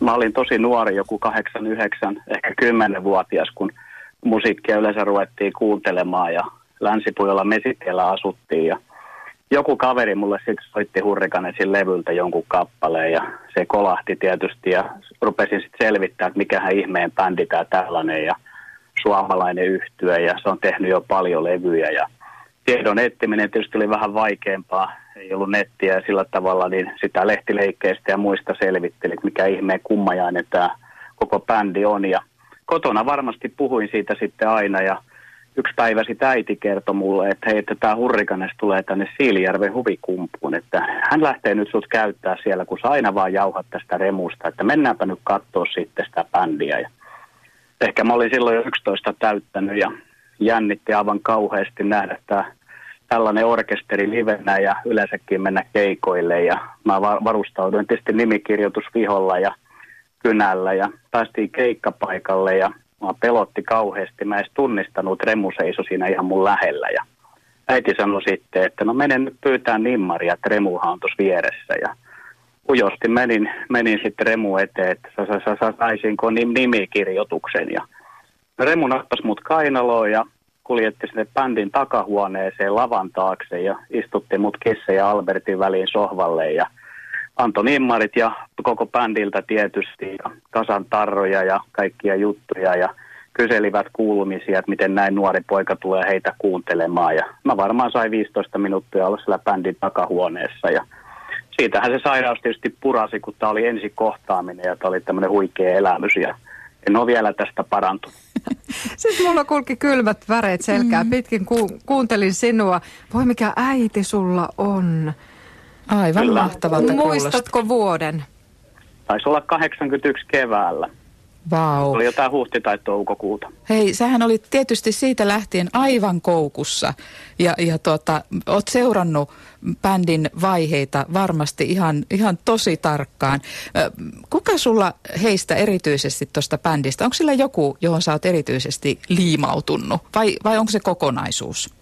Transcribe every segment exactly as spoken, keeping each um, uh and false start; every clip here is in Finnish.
mä olin tosi nuori, joku kahdeksan, yhdeksän, ehkä kymmenvuotias, kun musiikkia yleensä ruvettiin kuuntelemaan ja Länsipujolla Mesitiellä asuttiin ja joku kaveri mulle sitten soitti Hurrikanesin levyltä jonkun kappaleen ja se kolahti tietysti ja rupesin sitten selvittämään, että mikähän ihmeen bändi tää tällainen ja suomalainen yhtye ja se on tehnyt jo paljon levyjä ja tiedon etsiminen tietysti oli vähän vaikeampaa, ei ollut nettiä ja sillä tavalla, niin sitä lehtileikkeistä ja muista selvitteli, että mikä ihmeen kummajainen tämä koko bändi on ja kotona varmasti puhuin siitä sitten aina ja yksi päivä sitten äiti kertoi mulle, että hei, että tämä Hurrikanes tulee tänne Siilijärven huvikumpuun, että hän lähtee nyt sut käyttää siellä, kun sä aina vaan jauhat tästä remusta, että mennäänpä nyt katsoa sitten sitä bändiä. Ja ehkä mä olin silloin jo yksitoista täyttänyt ja jännitti aivan kauheasti nähdä tämä tällainen orkesteri livenä ja yleensäkin mennä keikoille ja mä varustauduin tietysti nimikirjoitusviholla ja kynällä ja päästiin keikkapaikalle ja mä pelotti kauheasti. Mä en edes tunnistanut, että Remu seisoi siinä ihan mun lähellä. Ja äiti sanoi sitten, että no menen nyt pyytää nimmaria, että Remuhan on tuossa vieressä. Ja ujosti menin, menin sitten Remu eteen, että sa, sa, sa, saisinko nimikirjoituksen. Ja Remu nappasi mut kainaloon ja kuljetti sinne bändin takahuoneeseen lavan taakse ja istutti mut Kisse ja Albertin väliin sohvalle ja antoi nimmarit ja koko bändiltä tietysti ja kasan tarroja ja kaikkia juttuja ja kyselivät kuulumisia, että miten näin nuori poika tulee heitä kuuntelemaan. Ja mä varmaan sain viisitoista minuuttia olla siellä bändin takahuoneessa ja siitähän se sairaus tietysti purasi, kun tämä oli ensi kohtaaminen ja tämä oli tämmöinen huikea elämys ja en ole vielä tästä parantunut. Sitten mulla kulki kylmät väreet selkää. Mm. Pitkin ku- kuuntelin sinua. Voi mikä äiti sulla on. Aivan Kyllä. mahtavalta Muistatko kuulosta. Vuoden? Taisi olla kahdeksankymmentäyksi keväällä. Vau. Oli jotain huhti- tai toukokuuta. Hei, sähän olit tietysti siitä lähtien aivan koukussa. Ja, ja tuota, oot seurannut bändin vaiheita varmasti ihan, ihan tosi tarkkaan. Kuka sulla heistä erityisesti tuosta bändistä? Onko sillä joku, johon sä oot erityisesti liimautunut? Vai, vai onko se kokonaisuus?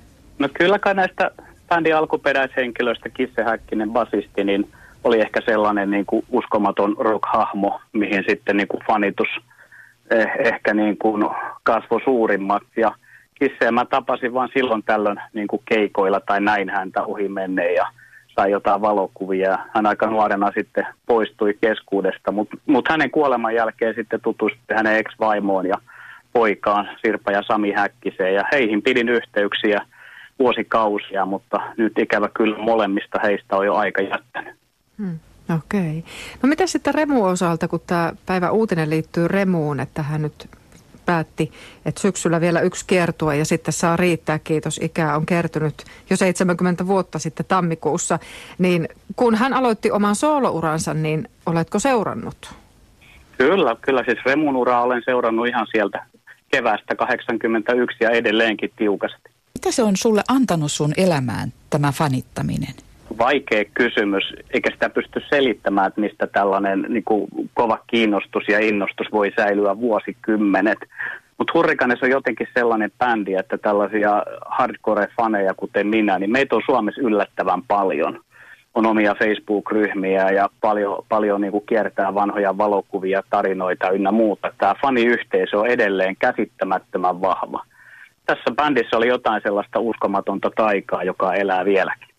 No kylläkään näistä bändin alkuperäishenkilöistä Kisse Häkkinen basisti, niin oli ehkä sellainen niin kuin uskomaton rock-hahmo, mihin sitten niin kuin fanitus eh, ehkä niin kuin kasvoi suurimmat. Ja Kisseä mä tapasin vaan silloin tällöin niin kuin keikoilla tai näin häntä ohi menneen ja sai jotain valokuvia. Hän aika nuorena sitten poistui keskuudesta, mutta mut hänen kuoleman jälkeen sitten tutustui hänen ex-vaimoon ja poikaan Sirpa ja Sami Häkkiseen ja heihin pidin yhteyksiä vuosikausia, mutta nyt ikävä kyllä molemmista heistä on jo aika jättänyt. Hmm, Okei. Okay. No mitä sitten Remu osalta, kun tämä päivä uutinen liittyy Remuun, että hän nyt päätti, että syksyllä vielä yksi kiertue ja sitten saa riittää, kiitos, ikää on kertynyt jo seitsemänkymmentä vuotta sitten tammikuussa, niin kun hän aloitti oman soolouransa, niin oletko seurannut? Kyllä, kyllä siis Remun uraa olen seurannut ihan sieltä keväästä kahdeksankymmentäyksi ja edelleenkin tiukasti. Mitä se on sulle antanut sun elämään, tämä fanittaminen? Vaikea kysymys, eikä sitä pysty selittämään, että mistä tällainen niin kuin, kova kiinnostus ja innostus voi säilyä vuosikymmenet. Mutta Hurrikanes on jotenkin sellainen bändi, että tällaisia hardcore-faneja, kuten minä, niin meitä on Suomessa yllättävän paljon. On omia Facebook-ryhmiä ja paljon, paljon niin kuin kiertää vanhoja valokuvia, tarinoita ynnä muuta. Tämä faniyhteisö on edelleen käsittämättömän vahva. Tässä bändissä oli jotain sellaista uskomatonta taikaa, joka elää vieläkin.